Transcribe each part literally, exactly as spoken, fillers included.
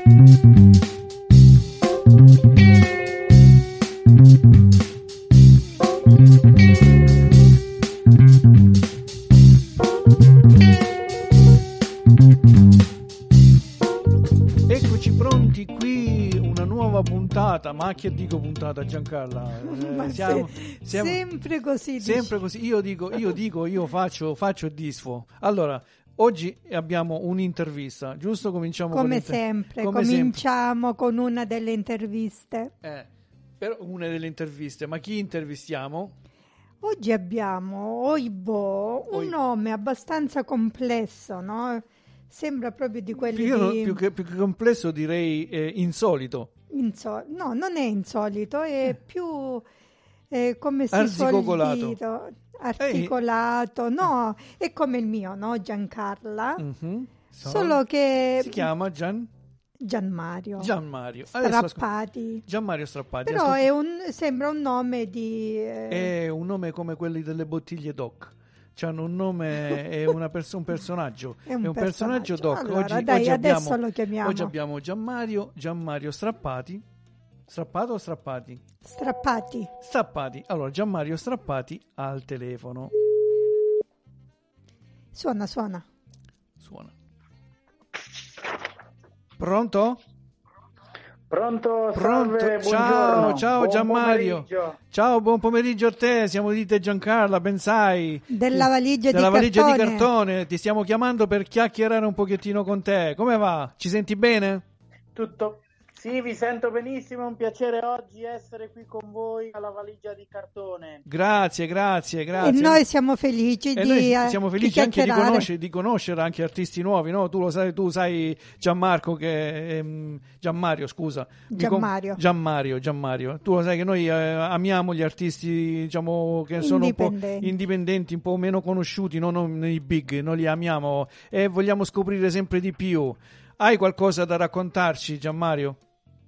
Eccoci pronti qui, una nuova puntata, ma che dico puntata Giancarla? Eh, siamo, se, siamo, sempre così. sempre così, io dico, io dico, io faccio, faccio e disfo. Allora, oggi abbiamo un'intervista, giusto? Cominciamo come con sempre, come cominciamo sempre. con una delle interviste. Eh, per una delle interviste, ma chi intervistiamo? Oggi abbiamo Oibo, un Oi. nome abbastanza complesso, no? Sembra proprio di quelli Più, di... più, che, più che complesso direi eh, insolito. Inso- no, non è insolito, è più eh, come si Arzigogolato. suol dire, articolato. No, è come il mio, no? Giancarla. Mm-hmm. So. Solo che Si chiama Gian... Gianmario. Gianmario. Adesso ascol- Strappati. Gianmario Strappati. Però Ascolti- è un, sembra un nome di... eh, È un nome come quelli delle bottiglie Doc. C'hanno un nome, è una pers- un personaggio. È un, È un personaggio Doc. Allora, Oggi, dai, oggi adesso abbiamo, lo chiamiamo. oggi abbiamo Gianmario, Gianmario Strappati. Strappato o Strappati? Strappati. Strappati. Allora, Gianmario Strappati al telefono. Suona, suona. Suona. Pronto? Pronto? Pronto? Salve, Ciao, buongiorno. ciao Buon Gianmario. pomeriggio. Ciao, buon pomeriggio a te. Siamo di te Giancarla, ben sai. Della valigia, Della di, valigia cartone. di cartone. Ti stiamo chiamando per chiacchierare un pochettino con te. Come va? Ci senti bene? Tutto? Sì, vi sento benissimo, è un piacere oggi essere qui con voi alla valigia di cartone. Grazie, grazie, E grazie. noi siamo felici E di noi eh, siamo di felici anche di chiacchierare. conoscere, di conoscere anche artisti nuovi, no? Tu lo sai, tu sai Gianmarco che ehm, Gianmario, scusa. Mi com- Gianmario. Gianmario, Gianmario. Tu lo sai che noi eh, amiamo gli artisti, diciamo, che sono un po' Indipendenti. indipendenti, un po' meno conosciuti, no? Non i big, noi li amiamo e vogliamo scoprire sempre di più. Hai qualcosa da raccontarci, Gianmario?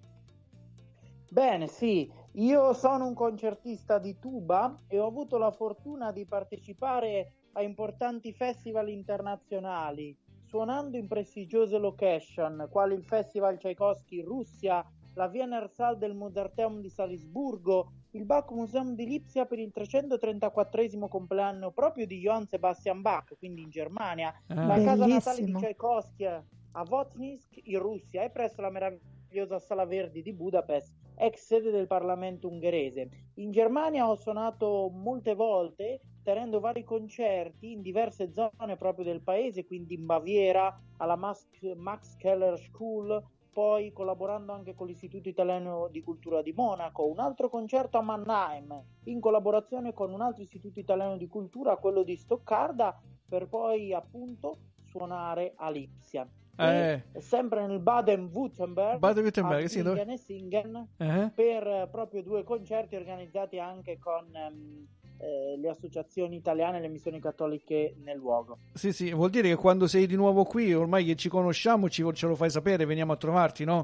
Bene, sì, io sono un concertista di tuba e ho avuto la fortuna di partecipare a importanti festival internazionali, suonando in prestigiose location, quali il Festival Tchaikovsky in Russia, la Wiener Saal del Mozarteum di Salisburgo, il Bach Museum di Lipsia per il trecentotrentaquattresimo compleanno proprio di Johann Sebastian Bach, quindi in Germania, Ah. la casa natale di Bellissimo. Tchaikovsky a Votninsk in Russia e presso la meravigliosa Sala Verdi di Budapest, ex sede del Parlamento ungherese. In Germania ho suonato molte volte, tenendo vari concerti in diverse zone proprio del paese, quindi in Baviera, alla Max, Max Keller School, poi collaborando anche con l'Istituto Italiano di Cultura di Monaco, un altro concerto a Mannheim, in collaborazione con un altro Istituto Italiano di Cultura, quello di Stoccarda, per poi appunto suonare a Lipsia. Eh. E sempre nel Baden-Württemberg, Baden-Württemberg, a sì, dove- Singen e Singen, Eh? per eh, proprio due concerti organizzati anche con ehm, eh, le associazioni italiane e le missioni cattoliche nel luogo. Sì, sì, vuol dire che quando sei di nuovo qui, ormai che ci conosciamo, ci, ce lo fai sapere, veniamo a trovarti, no?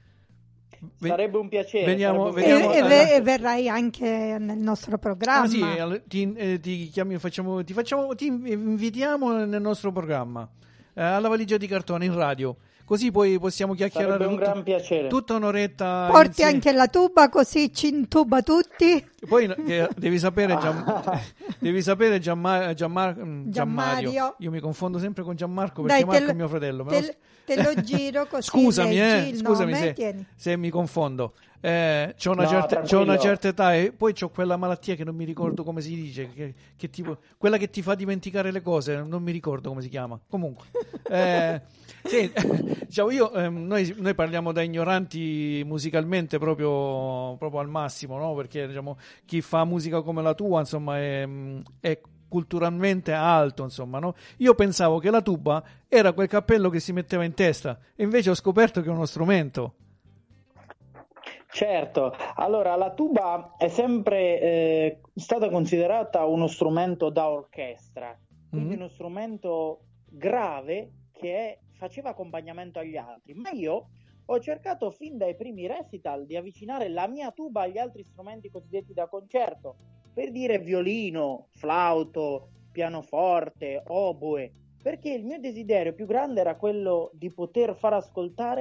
Ve- Sarebbe un piacere. veniamo- sarebbe un veniamo- e, e piacere. ve- e verrai anche nel nostro programma. Ah, sì, eh, ti, eh, ti chiami, facciamo, ti, facciamo, ti invitiamo nel nostro programma, eh, alla valigia di cartone in radio, così poi possiamo chiacchierare Sarebbe un tutta, gran piacere. tutta un'oretta. Porti insieme. anche la tuba, così ci intuba tutti. Poi che devi sapere, Gian, devi sapere Gianma- Gianmar- mm, Gianmario. Gianmario. Io mi confondo sempre con Gianmarco perché Dai, te Marco lo- è mio fratello. me te, lo- lo- te lo giro così. Scusami, leggi eh, il scusami nome, se, tieni. se mi confondo. Eh, c'ho, una No, certa, c'ho tranquillo. una certa età e poi c'ho quella malattia che non mi ricordo come si dice, che, che tipo, quella che ti fa dimenticare le cose, non mi ricordo come si chiama. Comunque, eh, sì, diciamo io, ehm, noi, noi parliamo da ignoranti musicalmente proprio, proprio al massimo, no? Perché diciamo, chi fa musica come la tua, insomma, è, è culturalmente alto, insomma, no? Io pensavo che la tuba era quel cappello che si metteva in testa e invece ho scoperto che è uno strumento. Certo, allora la tuba è sempre eh, stata considerata uno strumento da orchestra, quindi Mm. uno strumento grave che è- faceva accompagnamento agli altri, ma io ho cercato fin dai primi recital di avvicinare la mia tuba agli altri strumenti cosiddetti da concerto, per dire violino, flauto, pianoforte, oboe, perché il mio desiderio più grande era quello di poter far ascoltare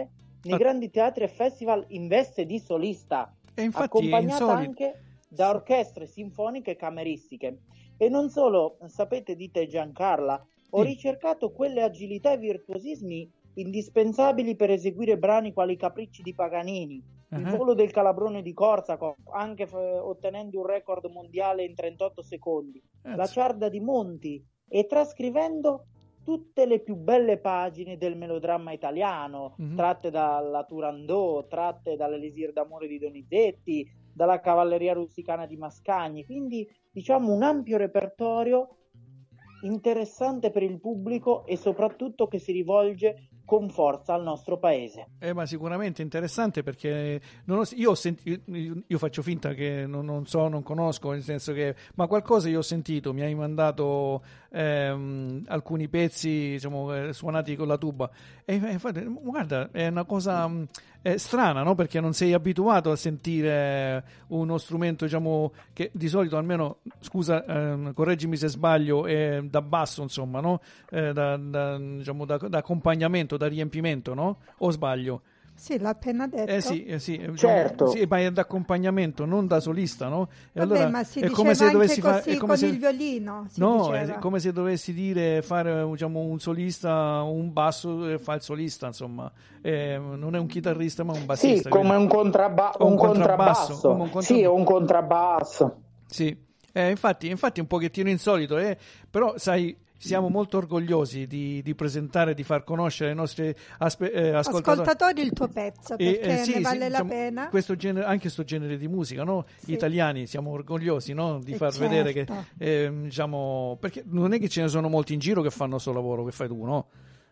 nei Ah. grandi teatri e festival in veste di solista, E infatti è accompagnata insolito. anche da orchestre sinfoniche e cameristiche. E non solo, sapete, dite Giancarla, ho Sì. ricercato quelle agilità e virtuosismi indispensabili per eseguire brani quali Capricci di Paganini, Il Ah. volo del Calabrone di Korsakov, anche f- ottenendo un record mondiale in trentotto secondi, La Cazzo. Ciarda di Monti, e trascrivendo tutte le più belle pagine del melodramma italiano, Mhm. tratte dalla Turandot, tratte dall'Elisir d'amore di Donizetti, dalla Cavalleria rusticana di Mascagni, quindi diciamo un ampio repertorio interessante per il pubblico e soprattutto che si rivolge con forza al nostro paese. Eh, ma sicuramente interessante, perché non ho- io, ho senti- io, io faccio finta che non, non so, non conosco, nel senso che, ma qualcosa io ho sentito, mi hai mandato ehm, alcuni pezzi, diciamo, eh, suonati con la tuba, e e infatti, guarda, è una cosa mh, è strana, no? Perché non sei abituato a sentire uno strumento, diciamo, che di solito almeno, scusa, ehm, correggimi se sbaglio, è da basso, insomma, no? Eh, da, da, diciamo, da, da accompagnamento, da riempimento, no? O sbaglio? Sì, l'ha appena detto. Eh sì, eh sì, eh, diciamo, Certo. sì, ma è d'accompagnemento, non da solista, no? E Vabbè, allora ma si è diceva come se anche dovessi fare, così è come con se, il violino, si no, diceva. è come se dovessi dire fare, diciamo, un solista, un basso e fa il solista, insomma. Eh, non è un chitarrista, ma un Sì, bassista. come quindi- un, contrabba- o un un contrabbasso, come un contrabbasso. Sì, contrabbasso. un contrabbasso. Sì, eh, infatti, infatti è un pochettino insolito, eh, però sai, siamo molto orgogliosi di, di presentare, di far conoscere ai nostri aspe- eh, ascoltatori. Ascoltatori il tuo pezzo, E, perché eh, sì, ne vale sì, la diciamo, pena. questo genere, anche questo genere di musica, no? Sì. Italiani siamo orgogliosi, no? Di Eh, far vedere che, certo. eh, diciamo, perché non è che ce ne sono molti in giro che fanno questo lavoro che fai tu, no?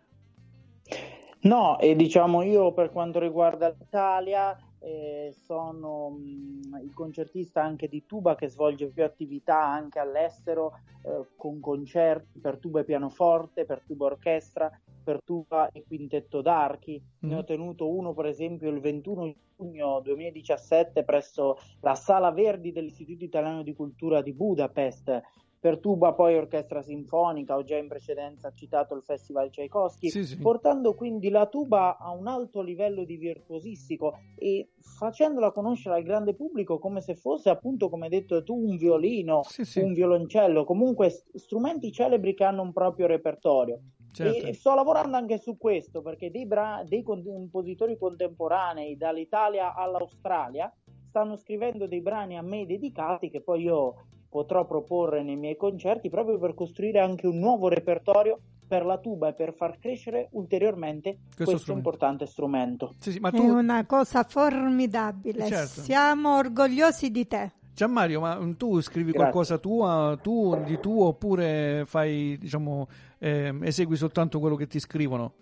No, e diciamo io per quanto riguarda l'Italia eh, sono mh, il concertista anche di tuba che svolge più attività anche all'estero eh, con concerti per tuba e pianoforte, per tuba orchestra, per tuba e quintetto d'archi. Mm. Ne ho tenuto uno per esempio il ventuno giugno duemiladiciassette presso la Sala Verdi dell'Istituto Italiano di Cultura di Budapest. Per tuba poi orchestra sinfonica, ho già in precedenza citato il Festival Tchaikovsky, Sì, sì. portando quindi la tuba a un alto livello di virtuosistico e facendola conoscere al grande pubblico come se fosse appunto, come hai detto tu, un violino, Sì, sì, un violoncello, comunque st- strumenti celebri che hanno un proprio repertorio. certo. E sto lavorando anche su questo perché dei, bra- dei compositori contemporanei dall'Italia all'Australia stanno scrivendo dei brani a me dedicati che poi io potrò proporre nei miei concerti proprio per costruire anche un nuovo repertorio per la tuba e per far crescere ulteriormente Questo questo, strumento. importante strumento. Sì, sì, ma È tu, una cosa formidabile. Certo. Siamo orgogliosi di te. Gianmario, ma tu scrivi Grazie. qualcosa tua, tu di tuo, oppure fai, diciamo, ehm, esegui soltanto quello che ti scrivono?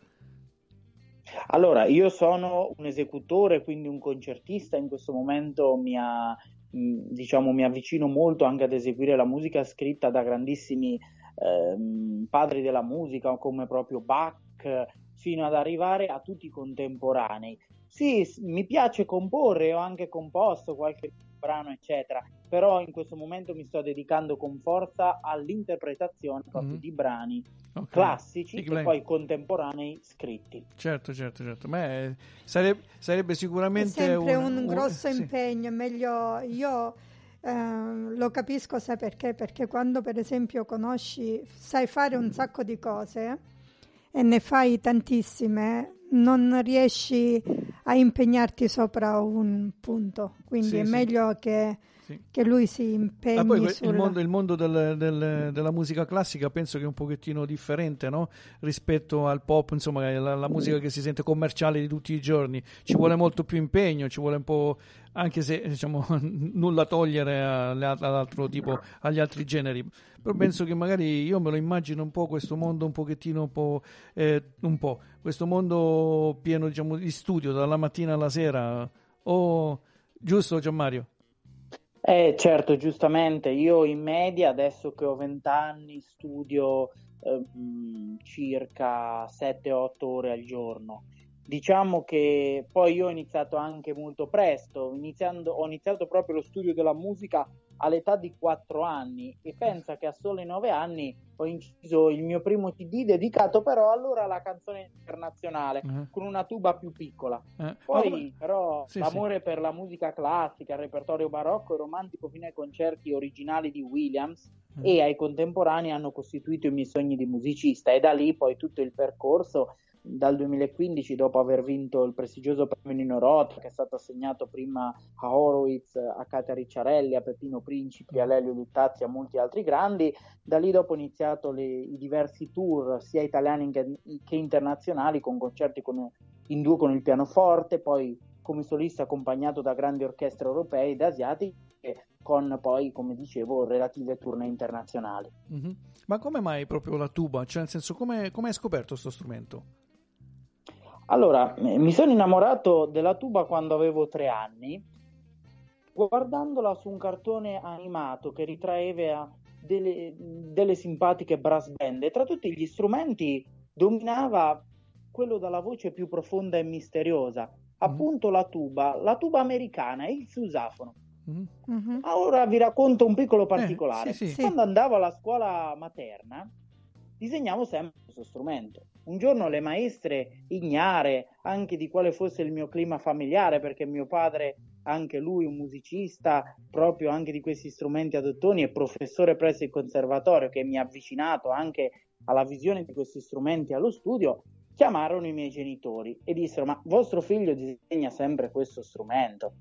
Allora, io sono un esecutore, quindi un concertista, in questo momento mi, ha, mh, diciamo, mi avvicino molto anche ad eseguire la musica scritta da grandissimi ehm, padri della musica come proprio Bach, fino ad arrivare a tutti i contemporanei. Sì, s- mi piace comporre, ho anche composto qualche brano, eccetera, però in questo momento mi sto dedicando con forza all'interpretazione proprio Mhm. di brani Ok. classici Sì, e lei- poi contemporanei scritti. Certo, certo, certo. Beh, sarebbe, sarebbe È sicuramente sempre un, un, un- grosso sì. impegno, è meglio io ehm, lo capisco, sai perché? Perché quando per esempio conosci, sai fare un sacco di cose e ne fai tantissime, non riesci a impegnarti sopra un punto, quindi Sì, è sì. meglio che, Sì. che lui si Ma impegni poi que- il sul... mondo, il mondo del- del- della musica classica penso che è un pochettino differente, no? Rispetto al pop, insomma, la, la musica che si sente commerciale di tutti i giorni. Ci vuole molto più impegno, ci vuole un po', anche se diciamo nulla togliere alle- all'altro tipo, agli altri generi. Però penso che magari io me lo immagino un po' questo mondo un pochettino un po', eh, un po', questo mondo pieno, diciamo, di studio dalla mattina alla sera. O giusto, Gianmario? Eh, certo, giustamente, io in media, adesso che ho venti anni, studio ehm, circa sette otto ore al giorno Diciamo che poi io ho iniziato anche molto presto, iniziando, ho iniziato proprio lo studio della musica all'età di quattro anni e pensa che a soli nove anni ho inciso il mio primo C D dedicato però allora alla canzone internazionale, uh-huh. con una tuba più piccola. Uh-huh. Poi come... però sì, l'amore sì. per la musica classica, il repertorio barocco e romantico fino ai concerti originali di Williams uh-huh. e ai contemporanei hanno costituito i miei sogni di musicista, e da lì poi tutto il percorso. Dal duemilaquindici, dopo aver vinto il prestigioso premio Nino Rota, che è stato assegnato prima a Horowitz, a Katia Ricciarelli, a Peppino Principi, a Lelio Luttazzi e a molti altri grandi, da lì dopo ho iniziato le, i diversi tour sia italiani che, che internazionali, con concerti con, in duo con il pianoforte, poi come solista accompagnato da grandi orchestre europee ed asiatiche, con poi, come dicevo, relative tournée internazionali. Mm-hmm. Ma come mai proprio la tuba? Cioè, nel senso, come hai scoperto questo strumento? Allora, mi sono innamorato della tuba quando avevo tre anni, guardandola su un cartone animato che ritraeva delle, delle simpatiche brass band, e tra tutti gli strumenti dominava quello dalla voce più profonda e misteriosa, appunto mm. la tuba, la tuba americana e il susafono. Mm-hmm. Ora vi racconto un piccolo particolare. Eh, sì, sì. Quando andavo alla scuola materna disegnavo sempre questo strumento. Un giorno le maestre, ignare anche di quale fosse il mio clima familiare, perché mio padre, anche lui un musicista proprio anche di questi strumenti ad ottoni e professore presso il conservatorio, che mi ha avvicinato anche alla visione di questi strumenti allo studio, chiamarono i miei genitori e dissero: ma vostro figlio disegna sempre questo strumento,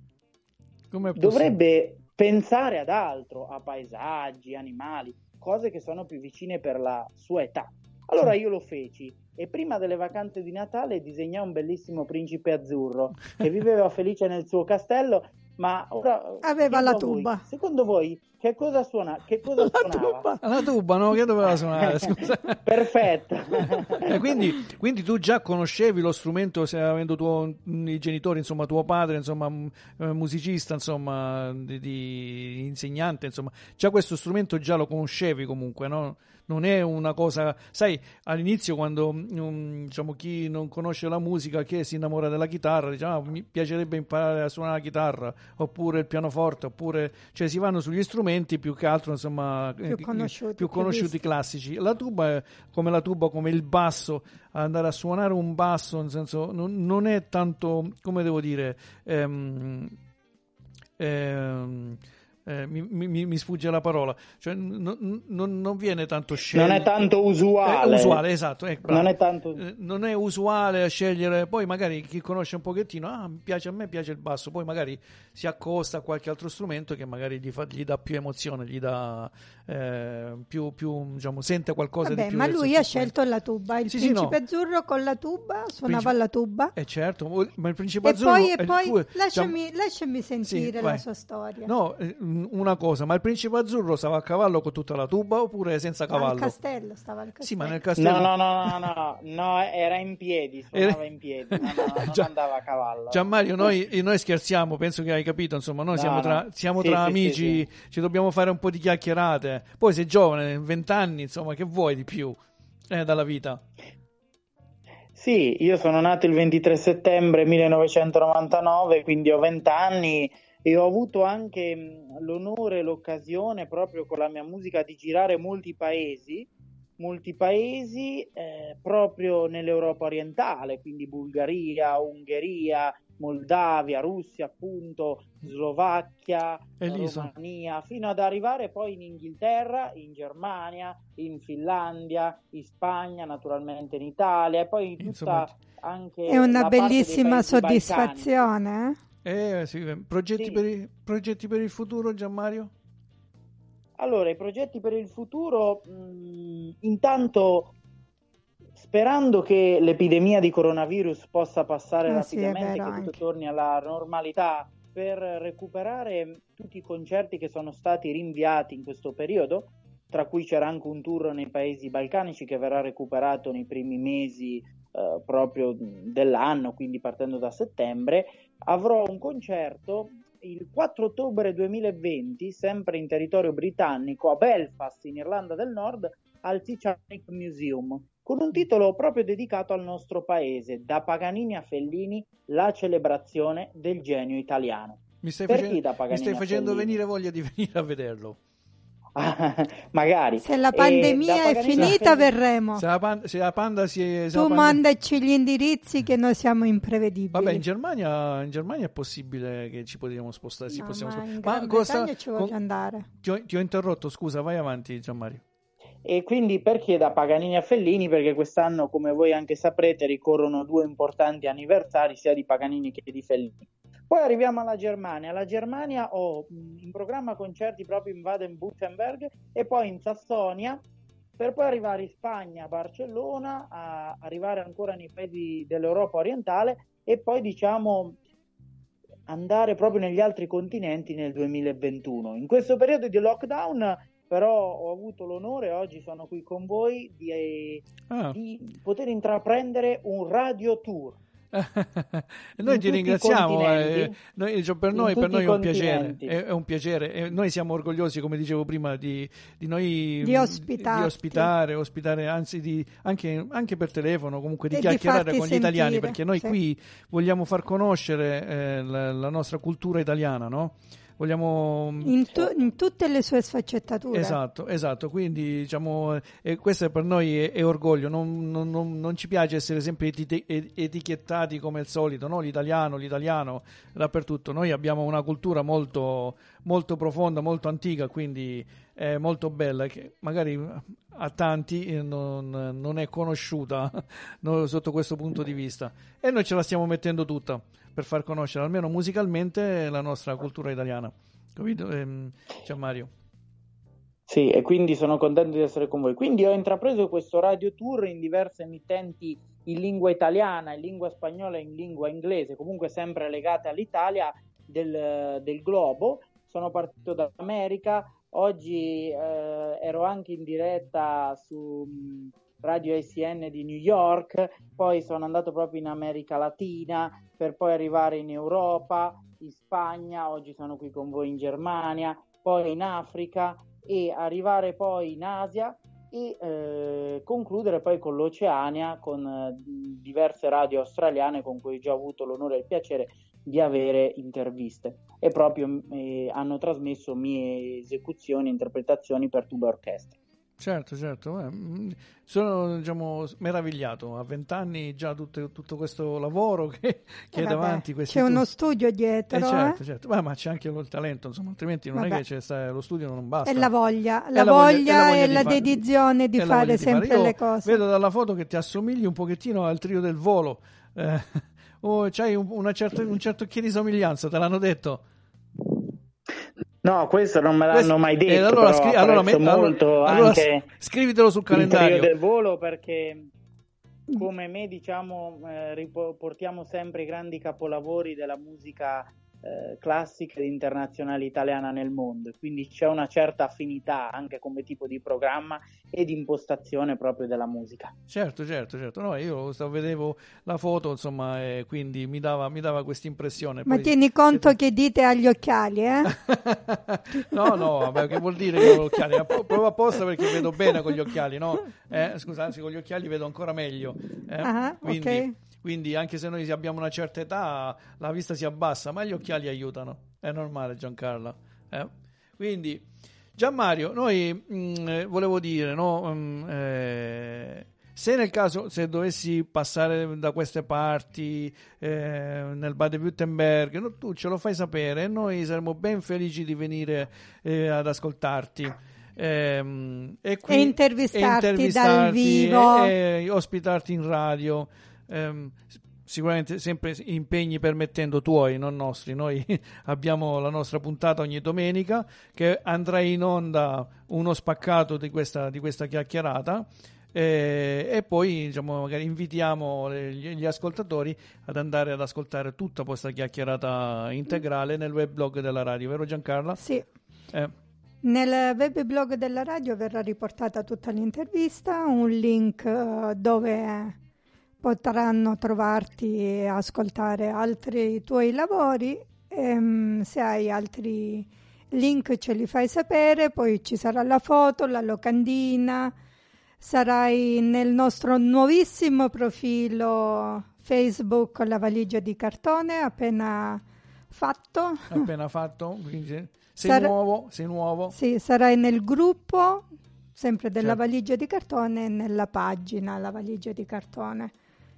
dovrebbe pensare ad altro, a paesaggi, animali, cose che sono più vicine per la sua età. Allora io lo feci e prima delle vacanze di Natale disegnai un bellissimo principe azzurro che viveva felice nel suo castello, ma ora aveva la tuba. Voi, secondo voi che cosa suona? Che cosa la suonava? Tuba. La tuba, no? Che doveva suonare? Scusa. Perfetto. E quindi, quindi tu già conoscevi lo strumento, se avendo tuo, i genitori, insomma, tuo padre, insomma, musicista, insomma, di, di insegnante, insomma, già questo strumento già lo conoscevi comunque, no? Non è una cosa, sai, all'inizio quando um, diciamo chi non conosce la musica, che si innamora della chitarra, dice: ah, mi piacerebbe imparare a suonare la chitarra, oppure il pianoforte, oppure, cioè si vanno sugli strumenti più che altro, insomma, più conosciuti, più conosciuti più classici. La tuba è come la tuba, come il basso, andare a suonare un basso, nel senso, non, non è tanto, come devo dire, ehm, ehm, Eh, mi, mi, mi sfugge la parola, cioè non, non, non viene tanto scelto, non è tanto usuale, eh, usuale esatto, eh, non è tanto eh, non è usuale scegliere. Poi magari chi conosce un pochettino, ah, mi piace, a me piace il basso, poi magari si accosta a qualche altro strumento che magari gli, fa, gli dà più emozione, gli dà eh, più, più, diciamo, sente qualcosa. Vabbè, di più. Ma lui ha scelto la tuba, il sì, principe sì, no. azzurro con la tuba suonava Principe... la tuba, eh certo, ma il principe e azzurro poi, e poi tuo, lasciami, diciamo... lasciami sentire sì, la sua storia. No, una cosa, ma il principe azzurro stava a cavallo con tutta la tuba oppure senza cavallo? Al castello, stava al castello. Sì, ma nel castello... No, no, no, no, no, no, era in piedi, suonava era... in piedi, no, no, non Gian... andava a cavallo. Gianmario, noi, noi scherziamo, penso che hai capito, insomma, noi no, siamo tra, no. siamo sì, tra sì, amici, sì, sì. Ci dobbiamo fare un po' di chiacchierate. Poi sei giovane, vent'anni, insomma, che vuoi di più eh, dalla vita? Sì, io sono nato il ventitré settembre millenovecentonovantanove, quindi ho vent'anni e ho avuto anche l'onore e l'occasione proprio con la mia musica di girare molti paesi, molti paesi eh, proprio nell'Europa orientale, quindi Bulgaria, Ungheria, Moldavia, Russia appunto, Slovacchia, Elisa. Romania, fino ad arrivare poi in Inghilterra, in Germania, in Finlandia, in Spagna, naturalmente in Italia e poi in tutta Insomma, anche è una la bellissima parte dei paesi soddisfazione. Eh, sì, progetti, sì. Per il, progetti per il futuro, Gianmario? Allora, i progetti per il futuro, mh, intanto sperando che l'epidemia di coronavirus possa passare eh rapidamente, sì, che anche. tutto torni alla normalità, per recuperare tutti i concerti che sono stati rinviati in questo periodo, tra cui c'era anche un tour nei paesi balcanici che verrà recuperato nei primi mesi eh, proprio dell'anno, quindi partendo da settembre. Avrò un concerto il quattro ottobre duemilaventi, sempre in territorio britannico, a Belfast, in Irlanda del Nord, al Titanic Museum. con un titolo proprio dedicato al nostro paese, Da Paganini a Fellini, la celebrazione del genio italiano. Mi stai, Perché facendo, da Paganini mi stai facendo a Fellini? venire voglia di venire a vederlo. Magari. Se la pandemia è finita, Fellini... verremo. Se la, pan- se la panda si è, se Tu la panda... mandaci gli indirizzi che noi siamo imprevedibili. Vabbè, in Germania, in Germania è possibile che ci possiamo spostare. Ci No, possiamo ma spostare. in Ma Gran cosa... Bretagna ci voglio con... andare. Ti ho, ti ho interrotto, scusa, vai avanti, Gianmario. E quindi perché da Paganini a Fellini? Perché quest'anno, come voi anche saprete, ricorrono due importanti anniversari sia di Paganini che di Fellini. Poi arriviamo alla Germania. La Germania ho in programma concerti proprio in Baden-Württemberg e poi in Sassonia, per poi arrivare in Spagna, a Barcellona, a arrivare ancora nei paesi dell'Europa orientale e poi diciamo andare proprio negli altri continenti nel duemilaventuno. In questo periodo di lockdown però ho avuto l'onore, oggi sono qui con voi, di, ah. di poter intraprendere un radio tour. Noi ti ringraziamo, eh, noi, cioè, per, noi, per noi è un piacere, è, è un piacere. E noi siamo orgogliosi, come dicevo prima, di, di noi di, di ospitare, ospitare, anzi di, anche, anche per telefono, comunque di e chiacchierare di con gli sentire, italiani, perché noi sì. qui vogliamo far conoscere eh, la, la nostra cultura italiana, no? Vogliamo in, tu, in tutte le sue sfaccettature. Esatto, esatto. Quindi diciamo, eh, questo per noi è, è orgoglio. Non, non, non, non ci piace essere sempre eti- etichettati come il solito, no? L'italiano, l'italiano dappertutto. Noi abbiamo una cultura molto, molto profonda, molto antica, quindi è molto bella, che magari a tanti non, non è conosciuta no, sotto questo punto di vista. E noi ce la stiamo mettendo tutta per far conoscere almeno musicalmente la nostra cultura italiana. Capito? Ehm, c'è Mario. Sì, e quindi sono contento di essere con voi. Quindi ho intrapreso questo radio tour in diverse emittenti in lingua italiana, in lingua spagnola e in lingua inglese, comunque sempre legate all'Italia del, del globo. Sono partito dall'America, oggi eh, ero anche in diretta su Radio A C N di New York, poi sono andato proprio in America Latina per poi arrivare in Europa, in Spagna, oggi sono qui con voi in Germania, poi in Africa e arrivare poi in Asia e eh, concludere poi con l'Oceania, con eh, diverse radio australiane con cui ho già avuto l'onore e il piacere di avere interviste e proprio eh, hanno trasmesso mie esecuzioni e interpretazioni per tuba e orchestra. Certo, certo, eh, sono diciamo meravigliato, a vent'anni già tutto, tutto questo lavoro che, che eh è vabbè, davanti. Questi c'è tu... uno studio dietro, eh, certo, eh? certo. Ma, ma c'è anche il talento, insomma, altrimenti non vabbè. È che c'è sta, lo studio non basta. E la voglia, la, e la voglia, voglia, e la, voglia e di la fare, dedizione di fare sempre fare. le cose. Vedo dalla foto che ti assomigli un pochettino al trio del volo, eh, oh, c'hai un, una certa, un certo occhio di somiglianza, te l'hanno detto? No, questo non me l'hanno questo, mai detto, eh, allora, però scri- allora, molto allora, anche scrivitelo sul calendario. Il trio del volo, perché come me diciamo eh, riportiamo sempre i grandi capolavori della musica eh, classica ed internazionale italiana nel mondo, quindi c'è una certa affinità anche come tipo di programma e di impostazione proprio della musica. Certo, certo, certo. No, io stavo, vedevo la foto, insomma, e quindi mi dava, mi dava questa impressione. Ma poi, tieni conto se... che dite agli occhiali, eh? no, no, vabbè, che vuol dire che ho gli occhiali? Provo apposta perché vedo bene con gli occhiali, no? Eh, scusa, anzi, con gli occhiali vedo ancora meglio. Eh? Uh-huh, quindi, okay. quindi anche se noi abbiamo una certa età, la vista si abbassa, ma gli occhiali aiutano. È normale, Giancarlo. Eh? Quindi... Gianmario, noi mh, volevo dire, no, mh, eh, se nel caso, se dovessi passare da queste parti eh, nel Baden-Württemberg, no, tu ce lo fai sapere e noi saremo ben felici di venire eh, ad ascoltarti. Eh, e, qui, e, intervistarti e intervistarti dal vivo e, e ospitarti in radio. Eh, Sicuramente sempre impegni permettendo tuoi, non nostri. Noi abbiamo la nostra puntata ogni domenica che andrà in onda uno spaccato di questa, di questa chiacchierata e, e poi diciamo, magari invitiamo gli, gli ascoltatori ad andare ad ascoltare tutta questa chiacchierata integrale nel webblog della radio, vero Giancarlo? Sì. Eh. Nel webblog della radio verrà riportata tutta l'intervista, un link uh, dove... potranno trovarti e ascoltare altri tuoi lavori. E, se hai altri link ce li fai sapere, poi ci sarà la foto, la locandina, sarai nel nostro nuovissimo profilo Facebook La Valigia di Cartone, appena fatto. Appena fatto, quindi sei Sar- nuovo, sei nuovo. Sì, sarai nel gruppo, sempre della Certo. Valigia di Cartone, e nella pagina La Valigia di Cartone.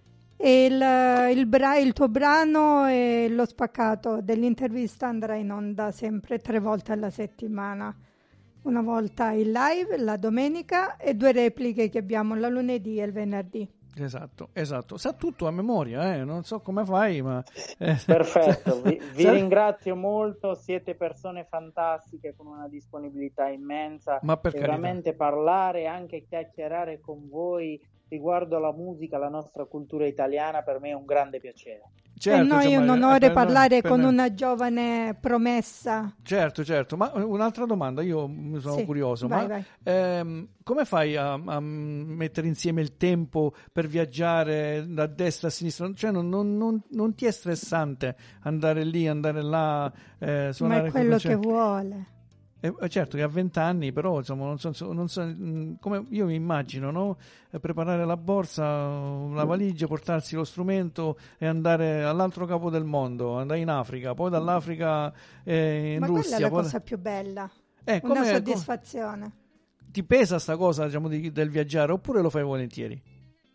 E il, il, bra- il tuo brano e lo spaccato dell'intervista andrà in onda sempre tre volte alla settimana. Una volta in live la domenica e due repliche che abbiamo la lunedì e il venerdì. Esatto, esatto. Sa tutto a memoria, eh? Non so come fai, ma... eh, Perfetto, vi, vi sa- ringrazio molto, siete persone fantastiche con una disponibilità immensa. Ma per E carità. veramente parlare e anche chiacchierare con voi riguardo alla musica, la nostra cultura italiana, per me è un grande piacere. Certo, e noi è un insomma, onore per noi- parlare per con noi- una giovane promessa. Certo, certo, ma un'altra domanda, io mi sono Sì, curioso, vai, ma vai. ehm, come fai a, a mettere insieme il tempo per viaggiare da destra a sinistra? Cioè non, non- non- non ti è stressante andare lì, andare là, eh, Ma suonare è quello cioè- che vuole. Eh, eh, certo che a vent'anni, però insomma, non so, non so, mh, come io mi immagino, no? Eh, preparare la borsa, la valigia, portarsi lo strumento e andare all'altro capo del mondo, andare in Africa, poi dall'Africa eh, in Ma Russia. quella è la poi- cosa più bella, Eh, una come- soddisfazione. come- ti pesa sta cosa, diciamo, di- del viaggiare oppure lo fai volentieri?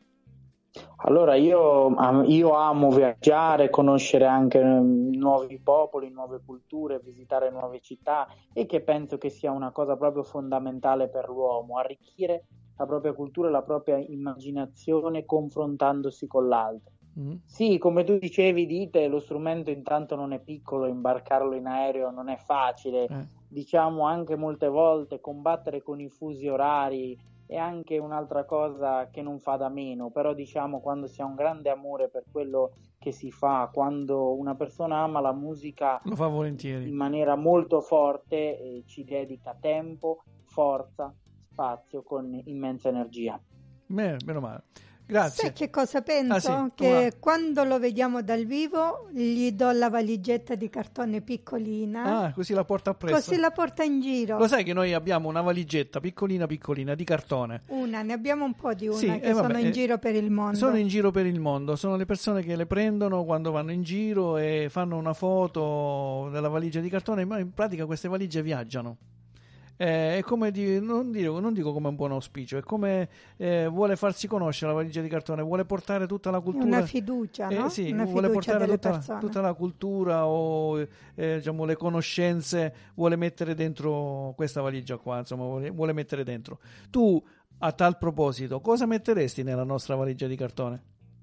Allora, io, am- io amo viaggiare, conoscere anche mm, nuovi popoli, nuove culture, visitare nuove città, e che penso che sia una cosa proprio fondamentale per l'uomo, arricchire la propria cultura e la propria immaginazione confrontandosi con l'altro. Mm. Sì, come tu dicevi, dite, lo strumento intanto non è piccolo, imbarcarlo in aereo non è facile, Eh. diciamo anche molte volte combattere con i fusi orari è anche un'altra cosa che non fa da meno, però diciamo quando si ha un grande amore per quello che si fa, quando una persona ama la musica Lo fa volentieri. in maniera molto forte, eh, ci dedica tempo, forza, spazio con immensa energia. Bene, meno male. Grazie. Sai che cosa penso? Ah, sì, Che come quando lo vediamo dal vivo gli do la valigetta di cartone piccolina, Ah, così la porta appresso. così la porta in giro. Lo sai che noi abbiamo una valigetta piccolina piccolina di cartone. Una, ne abbiamo un po' di una Sì, che eh, vabbè, sono in eh, giro per il mondo. Sono in giro per il mondo, sono le persone che le prendono quando vanno in giro e fanno una foto della valigia di cartone, ma in pratica queste valigie viaggiano. Eh, è come di, non, dico, non dico come un buon auspicio, è come eh, vuole farsi conoscere la valigia di cartone, vuole portare tutta la È cultura. una fiducia, no? Eh, sì, Una vuole fiducia portare delle tutta, persone. tutta la cultura o eh, diciamo, le conoscenze, vuole mettere dentro questa valigia qua, insomma, vuole, vuole mettere dentro. Tu, a tal proposito, cosa metteresti nella nostra valigia di cartone?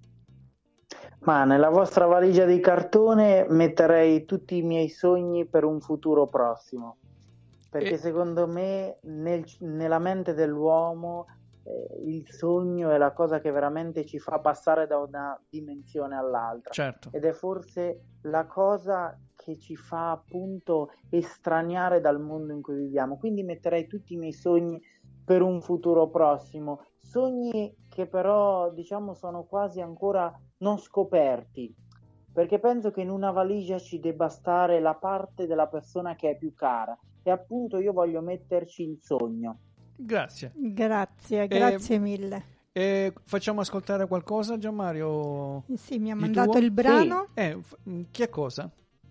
Ma nella vostra valigia di cartone metterei tutti i miei sogni per un futuro prossimo, perché E- secondo me nel- nella mente dell'uomo eh, il sogno è la cosa che veramente ci fa passare da una dimensione all'altra, Certo. ed è forse la cosa che ci fa appunto estraniare dal mondo in cui viviamo. Quindi metterei tutti i miei sogni per un futuro prossimo, sogni che però diciamo sono quasi ancora non scoperti, perché penso che in una valigia ci debba stare la parte della persona che è più cara, e appunto io voglio metterci il sogno. Grazie. Grazie, grazie mille. E facciamo ascoltare qualcosa, Gianmario? Sì, mi ha Di mandato tuo? il brano. Eh, f- che cosa?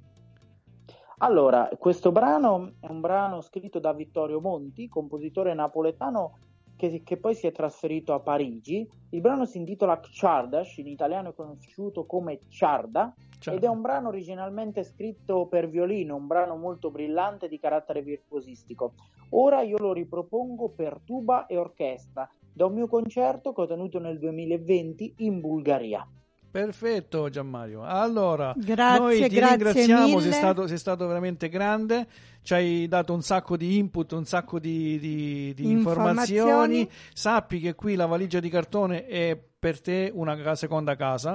Allora, questo brano è un brano scritto da Vittorio Monti, compositore napoletano che, che poi si è trasferito a Parigi. Il brano si intitola Czardas, in italiano è conosciuto come Ciarda, Ciao. ed è un brano originalmente scritto per violino, un brano molto brillante di carattere virtuosistico. Ora io lo ripropongo per tuba e orchestra da un mio concerto che ho tenuto nel duemilaventi in Bulgaria. Perfetto, Gianmario. Allora, Grazie, noi ti grazie ringraziamo, mille. sei stato, sei stato veramente grande, ci hai dato un sacco di input, un sacco di, di- di informazioni. Informazioni. Sappi che qui la valigia di cartone è per te una ca- seconda casa.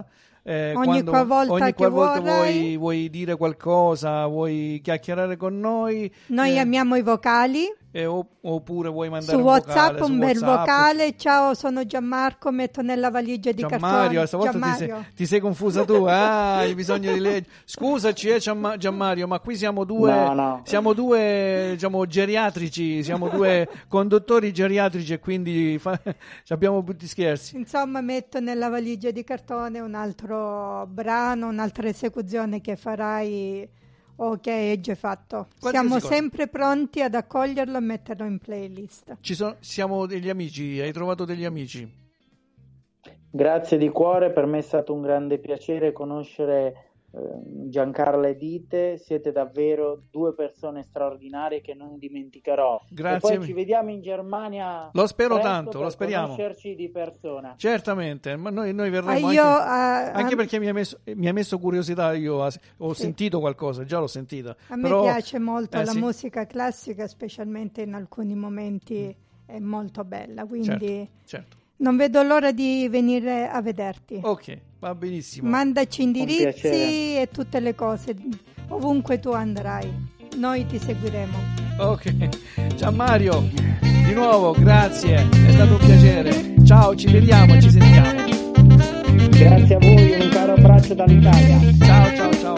eh, ogni quando, qualvolta ogni che qualvolta vorrai. vuoi, vuoi dire qualcosa, vuoi chiacchierare con noi. Noi eh, amiamo i vocali. eh, opp- oppure vuoi mandare Su un WhatsApp vocale, su un bel WhatsApp. vocale. Ciao, sono Gianmarco, metto nella valigia di Gianmario, cartone. stavolta ti sei, Gianmario. ti sei confusa tu, ah, hai bisogno di leggere. Scusaci, eh, Gianma- Gianmario, ma qui siamo due, No, no. siamo due, diciamo, geriatrici, siamo due conduttori geriatrici e quindi fa- abbiamo tutti scherzi. Insomma, metto nella valigia di cartone un altro brano, un'altra esecuzione che farai o che hai già fatto. Qualsiasi Siamo cosa. sempre pronti ad accoglierlo e metterlo in playlist. Ci sono, siamo degli amici, hai trovato degli amici. Grazie di cuore, per me è stato un grande piacere conoscere eh, Giancarlo e Dite, siete davvero due persone straordinarie che non dimenticherò. Grazie. E poi ci vediamo in Germania. Lo spero presto tanto, per lo speriamo. conoscerci di persona. Certamente, ma noi, noi Ah, verremo io, anche, ah, anche ah, perché mi ha messo, mi ha messo curiosità, io ho, ho Sì. sentito qualcosa, già l'ho sentita. a me però, piace molto eh, la sì, musica classica, specialmente in alcuni momenti è molto bella, quindi certo. non vedo l'ora di venire a vederti. Ok, va benissimo. Mandaci indirizzi piacere. e tutte le cose, ovunque tu andrai, noi ti seguiremo. Ok, Gianmario, di nuovo grazie, è stato un piacere. Ciao, ci vediamo, ci sentiamo. Grazie a voi, un caro abbraccio dall'Italia. Ciao, ciao, ciao.